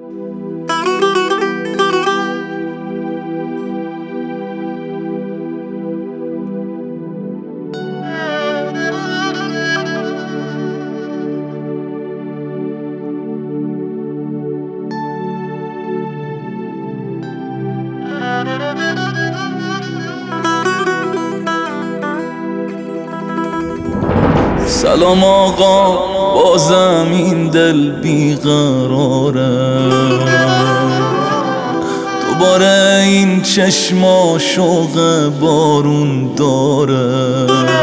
سلام آقا، بازم این دل بیقراره، دوباره این چشما شوق بارون داره.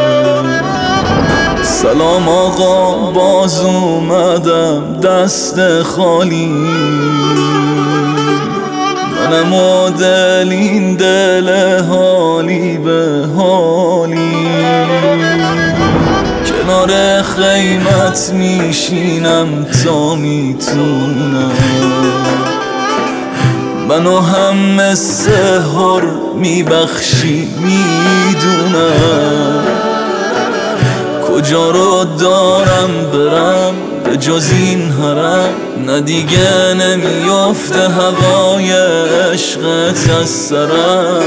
سلام آقا، باز اومدم دست خالی، منم و دل، این دل حالی به حالی. کنار خیمت میشینم تا میتونم، منو هم مثل هر میبخشی میدونم. کجا رو دارم برم به جز این حرم، نه دیگه نمیافته هوای عشقت از سرم.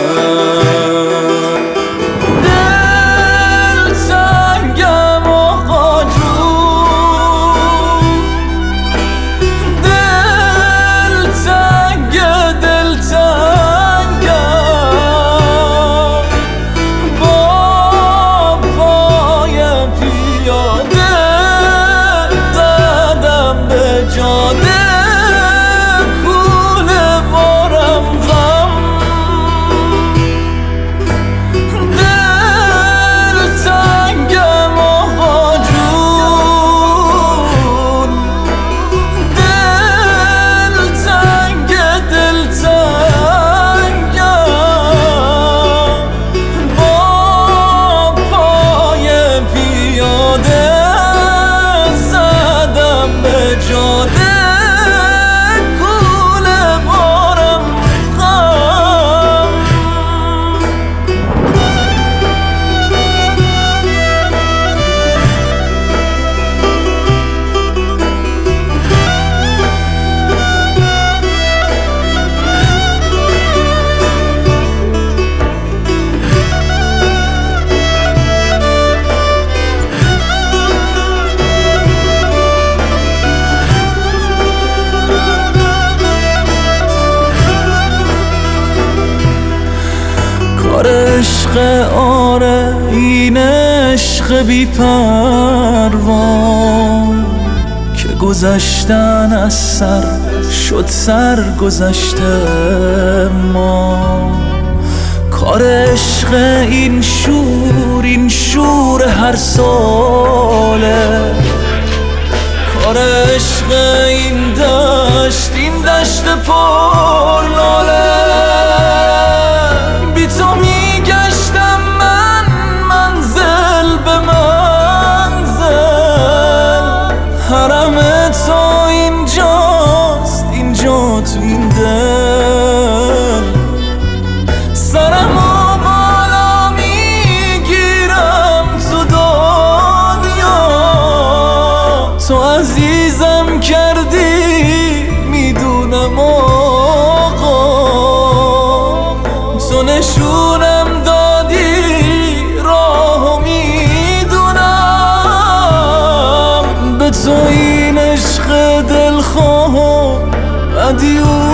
عشق آره، این عشق بی پروا که گذشتن از سر شد سر گذشته ما. کار عشق این شور، این شور هر ساله، کار عشق این دشت، این دشت پر لاله. بی تو میگشتم من منزل به منزل، حرم تو اینجاست، اینجا تو این دل. سرمو بالا میگیرم تو دنیا، تو عزیزم کردی میدونم آقا، تو نشونم دادی راهو میدونم. به تو این عشق دلخواه بدی